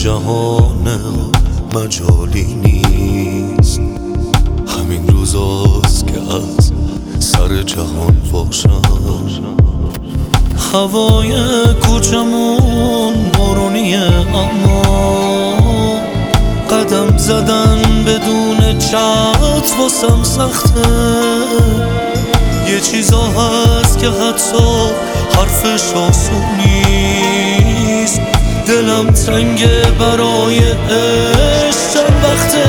جهان مجالی نیست. همین روزاست که از سر جهان باشم. هوای کوچمون بارونیه اما قدم زدن بدون چتر واسم سخته. یه چیزا هست که حتی حرفش آسون نیست. دلم تنگه برای عشق چند وقته.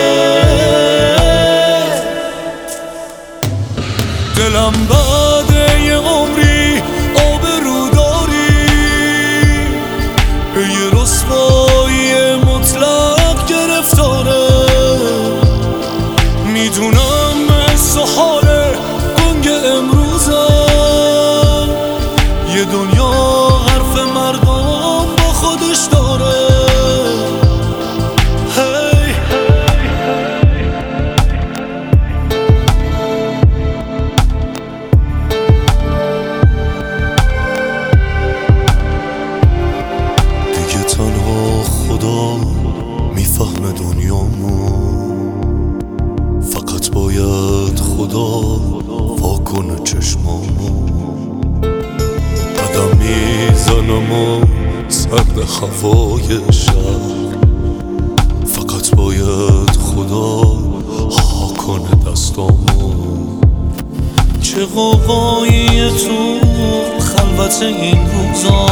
دلم بعد یه عمری آبروداری به یه رسوایی مطلق گرفتاره. میدونم حس و حال گنگ امروزم یه دنیا حرف مردم با خودش داره. دیگه تنها خدا میفهمه دنیامو. فقط باید خدا واکنه چشمامو. قدم میزنم و سرد هوای شهر. فقط باید خدا ها کنه دستامو. چه قوقایی تو خلوت این روزا.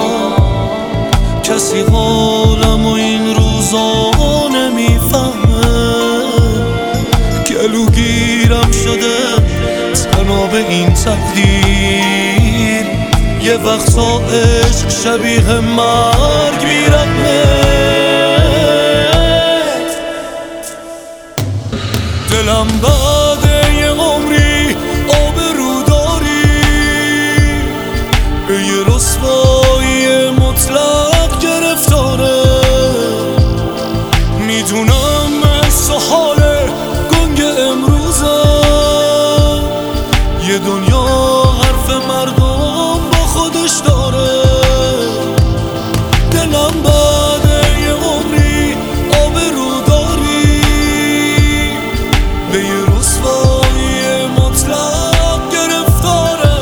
کسی حالم و این روزا نمیفهمه. گلوگیرم شده تناب این تقدیر. یه وقتا عشق شبیه مرگ میرمه. دلم بعد یه عمری آبروداری به یه رسوایی مطلق گرفتاره. میدونم حس و حال گنگ امروزم یه دنیا حرف مردم با خودش داره. دلم بعد یه عمری آبروداری به یه رسوایی مطلق گرفتاره.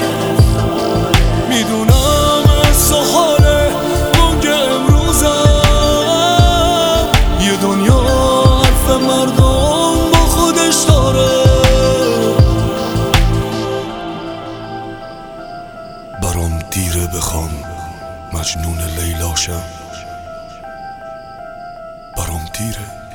میدونم حس و حال گنگ امروزم یه دنیا حرف مردم با خودش داره. برام دیره بخوام مجنون لیلاشم. برام دیره.